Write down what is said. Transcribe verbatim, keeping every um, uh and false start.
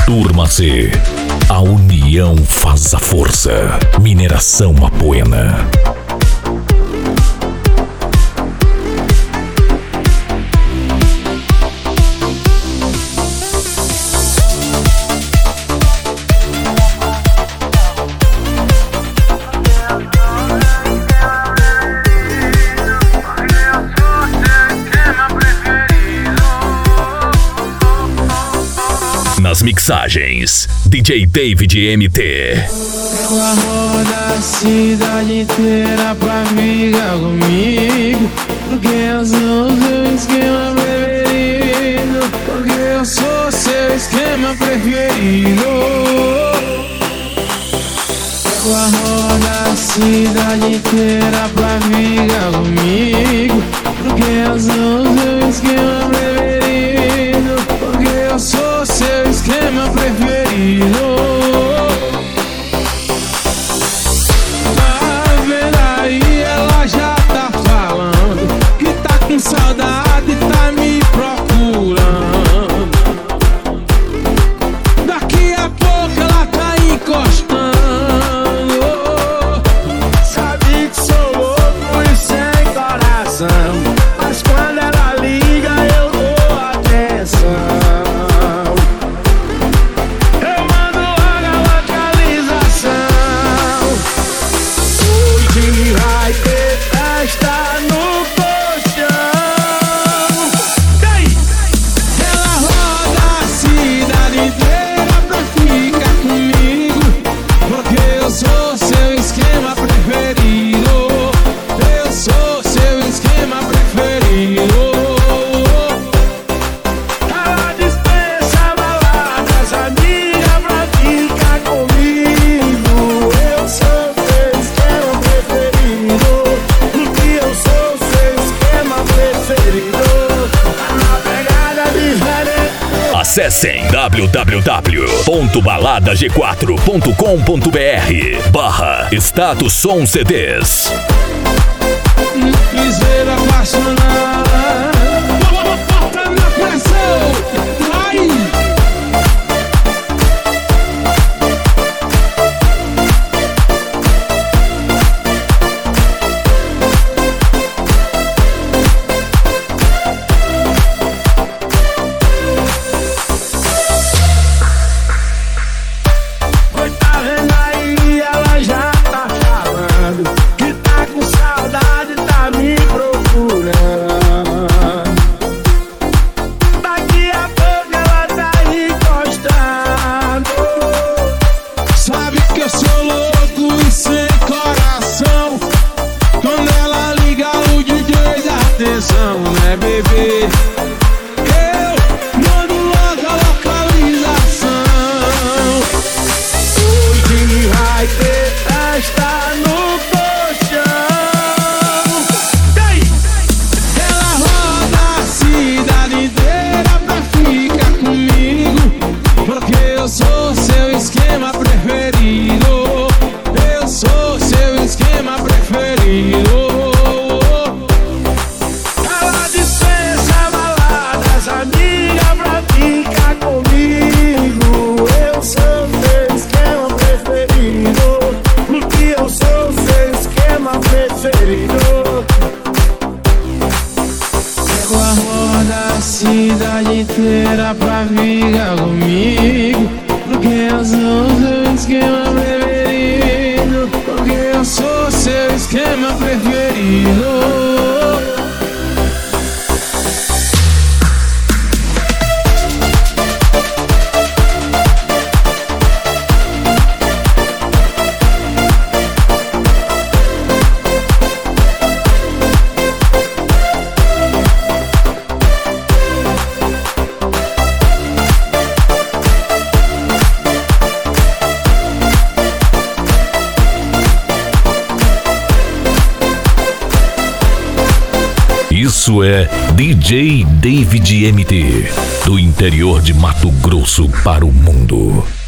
Turma C. A união faz a força. Mineração Apoena. Nas mixagens, D J David M T. Eu arrodo a cidade inteira pra ficar comigo, porque eu sou seu esquema preferido, porque eu sou seu esquema preferido. Eu arrodo a cidade inteira pra ficar comigo, porque eu sou seu esquema preferido, porque eu sou seu esquema preferido. Tá vendo aí, ela já tá falando que tá com saudade, tá me procurando. Daqui a pouco ela tá encostando. Sabe que sou louco e sem coração, mas quando ela liga eu dou atenção. Vai ter festa no colchão. Ei! Ela roda a cidade inteira pra ficar comigo, porque eu sou seu esquema preferido. Eu sou seu esquema preferido. Ela dispensa baladas, amiga, pra ficar comigo. Eu sou seu esquema preferido. Acessem w w w ponto balada g quatro ponto com ponto b r barra Status Som C Ds. Quis ver apaixonar, bota na pressão, vai! Atenção, né, bebê? Eu mando logo a localização. Hoje vai ter festa no colchão. Ei! Ela roda a cidade inteira pra ficar comigo, porque eu sou seu esquema preferido. Eu sou seu esquema preferido. Eu arrodo a cidade inteira pra ficar comigo, porque eu sou seu esquema preferido, porque eu sou seu esquema preferido. Isso é D J David M T, do interior de Mato Grosso para o mundo.